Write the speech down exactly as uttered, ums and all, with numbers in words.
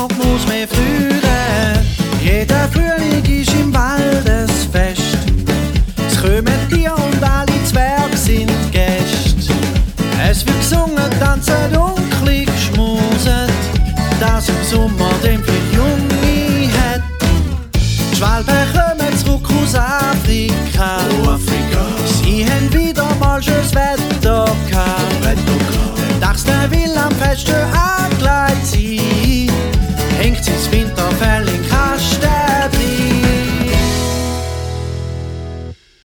und muss mehr Freude. Jeder Frühling ist im Waldesfest. Es kommen Tiere und alle Zwerge sind Gäste. Es wird gesungen, tanzen und geschmuset, das im Sommer den für Junge hat. Die Schwalben kommen zurück aus Afrika. Oh, Afrika. Sie haben wieder mal schönes Wetter gehabt. Der Dachs, der will am Fest schön angekleidet sein.